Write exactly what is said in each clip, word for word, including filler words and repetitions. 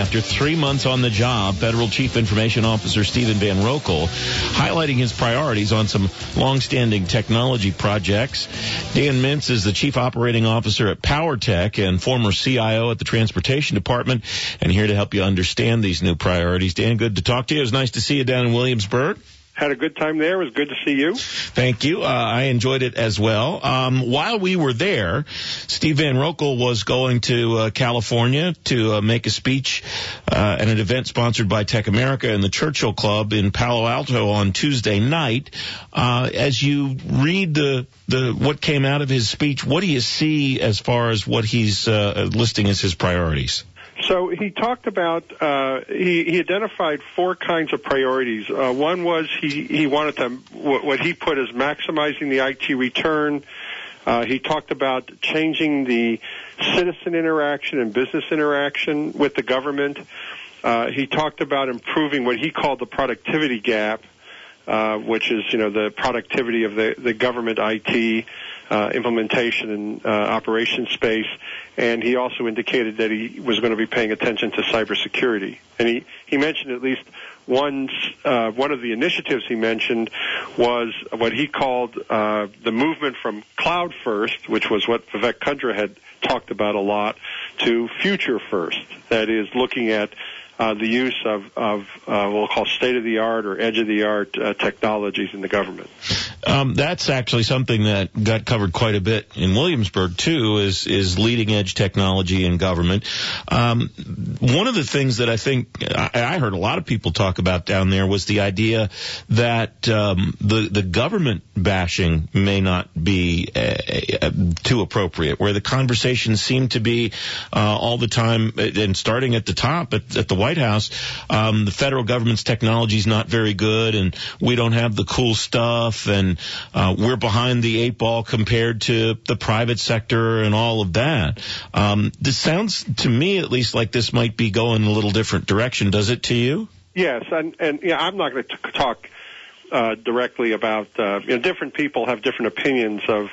after three months on the job. Federal Chief Information Officer Stephen Van Rokel highlighting his priorities on some long-standing technology projects. Dan Mintz is the Chief Operating Officer at PowerTech and former C I O at the Transportation Department, and here to help you understand these new priorities. Dan, good to talk to you. It was nice to see you down in Williamsburg. Had a good time there. It was good to see you. Thank you. Uh, I enjoyed it as well. Um, while we were there, Steve Van Rokel was going to uh, California to uh, make a speech uh, at an event sponsored by Tech America and the Churchill Club in Palo Alto on Tuesday night. Uh, as you read the the what came out of his speech, what do you see as far as what he's uh, listing as his priorities? So he talked about, uh, he, he identified four kinds of priorities. Uh, one was he, he wanted to, what he put as maximizing the I T return. Uh, he talked about changing the citizen interaction and business interaction with the government. Uh, he talked about improving what he called the productivity gap, uh, which is, you know, the productivity of the, the government I T uh, implementation and uh, operation space. And he also indicated that he was going to be paying attention to cybersecurity. And he, he mentioned at least one, uh, one of the initiatives he mentioned was what he called uh, the movement from cloud first, which was what Vivek Kundra had talked about a lot, to future first. That is, looking at uh, the use of, of uh, what we'll call state-of-the-art or edge-of-the-art uh, technologies in the government. Um, that's actually something that got covered quite a bit in Williamsburg, too, is, is leading-edge technology in government. Um, one of the things that I think I, I heard a lot of people talk about down there was the idea that um, the, the government bashing may not be uh, uh, too appropriate, where the conversations seem to be uh, all the time, and starting at the top, at, at the White House, um, the federal government's technology is not very good, and we don't have the cool stuff, and uh, we're behind the eight ball compared to the private sector and all of that. Um, this sounds to me, at least, like this might be going a little different direction. Does it to you? Yes, and, and yeah, I'm not going to talk uh, directly about, uh, you know, different people have different opinions of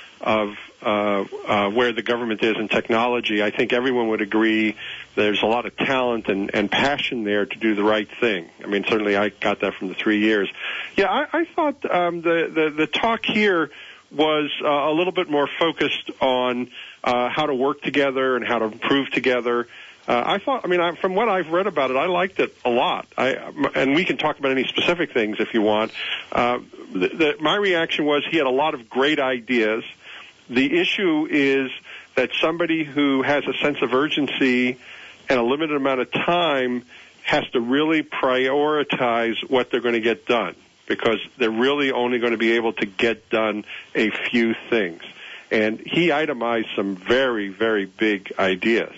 of uh, uh, where the government is in technology. I think everyone would agree there's a lot of talent and, and passion there to do the right thing. I mean, certainly I got that from the three years. Yeah, I, I thought um, the, the, the talk here was uh, a little bit more focused on uh, how to work together and how to improve together. Uh, I thought, I mean, I, from what I've read about it, I liked it a lot. I, and we can talk about any specific things if you want. Uh, the, the, my reaction was he had a lot of great ideas. The issue is that somebody who has a sense of urgency and a limited amount of time has to really prioritize what they're going to get done, because they're really only going to be able to get done a few things. And he itemized some very, very big ideas.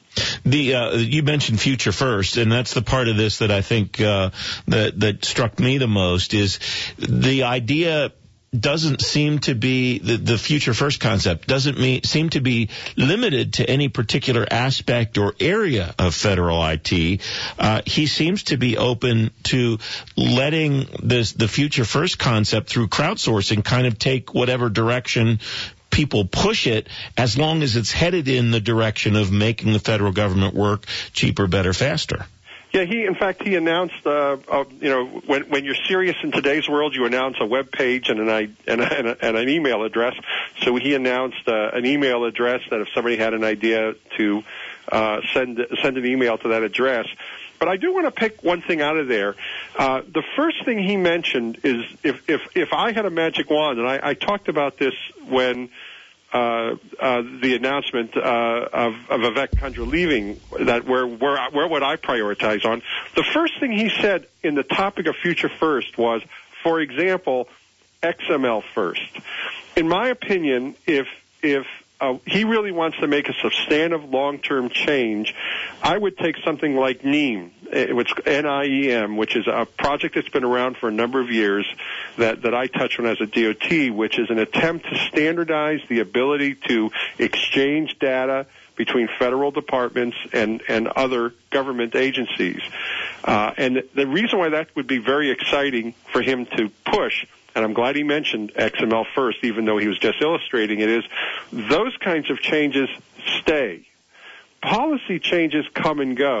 The uh, you mentioned future first, and that's the part of this that I think uh, that that struck me the most, is the idea doesn't seem to be the, the future first concept doesn't mean, seem to be limited to any particular aspect or area of federal I T. Uh, he seems to be open to letting this the future first concept through crowdsourcing kind of take whatever direction people push it, as long as it's headed in the direction of making the federal government work cheaper, better, faster. Yeah, he, in fact, he announced, uh, uh, you know, when, when you're serious in today's world, you announce a web page and an, and, and, and an email address. So he announced uh, an email address that if somebody had an idea to uh, send send an email to that address. But I do want to pick one thing out of there. Uh, the first thing he mentioned is if, if, if I had a magic wand, and I, I talked about this when Uh, uh, the announcement uh, of, of Vivek Kundra leaving, that where, where where would I prioritize on? The first thing he said in the topic of Future First was, for example, X M L first. In my opinion, if if uh, he really wants to make a substantive long-term change, I would take something like NEAM, which N I E M, which is a project that's been around for a number of years that, that I touched on as a D O T, which is an attempt to standardize the ability to exchange data between federal departments and, and other government agencies. Uh, and the reason why that would be very exciting for him to push, and I'm glad he mentioned X M L first, even though he was just illustrating it, is those kinds of changes stay. Policy changes come and go,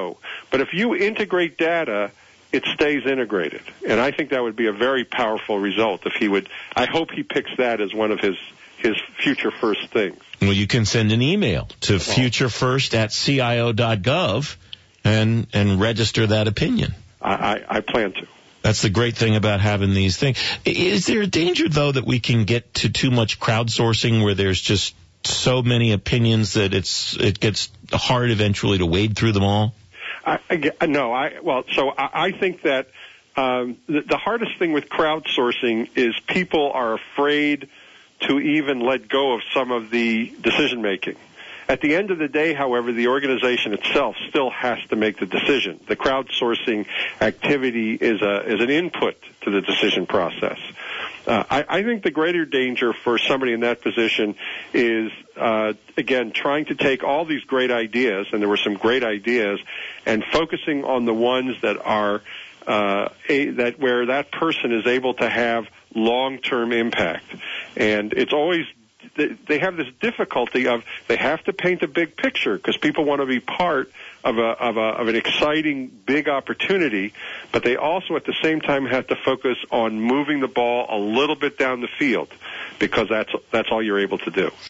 But if you integrate data, it stays integrated. And I think that would be a very powerful result if he would. I hope he picks that as one of his, his future first things. Well, you can send an email to futurefirst at C I O dot gov and, and register that opinion. I, I, I plan to. That's the great thing about having these things. Is there a danger, though, that we can get to too much crowdsourcing where there's just so many opinions that it's it gets hard eventually to wade through them all? I, I, no, I well, so I, I think that um, the, the hardest thing with crowdsourcing is people are afraid to even let go of some of the decision making. At the end of the day, however, the organization itself still has to make the decision. The crowdsourcing activity is a is an input to the decision process. Uh, I, I think the greater danger for somebody in that position is, uh, again, trying to take all these great ideas, and there were some great ideas, and focusing on the ones that are uh, a, that where that person is able to have long-term impact. And it's always they have this difficulty of they have to paint a big picture because people want to be part of a, of a of an exciting big opportunity, but they also at the same time have to focus on moving the ball a little bit down the field because that's that's all you're able to do.